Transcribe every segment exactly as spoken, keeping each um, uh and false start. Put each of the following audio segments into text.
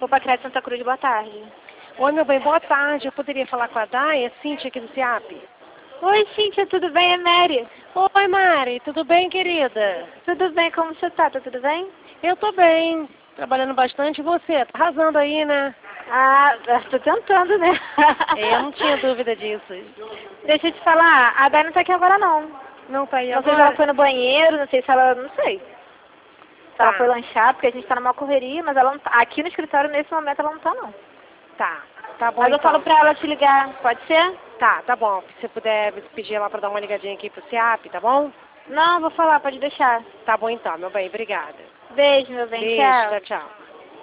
Vou pra Crédito Santa Cruz, boa tarde. Oi, meu bem, boa tarde. Eu poderia falar com a Day, a Cíntia aqui do SEAP? Oi, Cíntia, tudo bem? É Mary. Oi, Mari, tudo bem, querida? Tudo bem, como você tá? Tá tudo bem? Eu tô bem, trabalhando bastante. E você? Tá arrasando aí, né? Ah, tô tentando, né? Eu não tinha dúvida disso. Deixa eu te falar, a Day não tá aqui agora, não. Não tá aí Não sei agora? se ela foi no banheiro, não sei se ela... não sei. Se Tá. ela foi lanchar, porque a gente tá numa correria, mas ela não tá... aqui no escritório, nesse momento, ela não tá, não. Tá, tá bom Mas eu então. falo pra ela te ligar, pode ser? Tá, tá bom. Se você puder pedir ela pra dar uma ligadinha aqui pro SEAP, tá bom? Não, vou falar, pode deixar. Tá bom então, meu bem, obrigada. Beijo, meu bem, Beijo, tchau. tchau, tchau.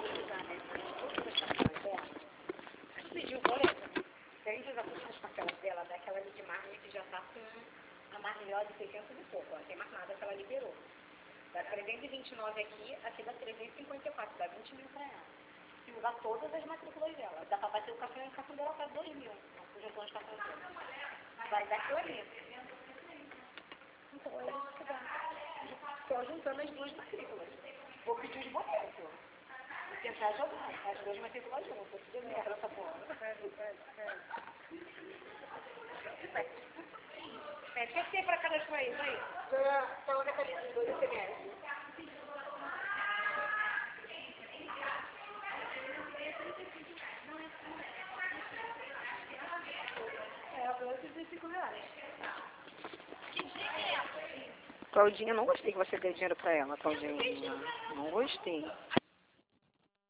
Dela, daquela ali de mármore que já está com a maravilhosa de seiscentos e pouco, ó, não tem mais nada que ela liberou. Dá trezentos e vinte e nove aqui, aqui dá trezentos e cinquenta e quatro, dá vinte mil para ela. Se usar todas as matrículas dela, dá para bater o cartão e o cartão dela faz dois mil, os retornos de cartão dela. Vai dar aquilo ali. Então, é isso que dá. Só juntando as duas matrículas. Vou pedir os boletos. Vou tentar jogar, as duas matrículas juntas, vou pedir merda essa porra. É, o que tem para cada país aí? Está onde a carinha dos dois S M S? É, dois e cinco reais. Claudinha, não gostei que você deu dinheiro para ela, Claudinha. Não gostei.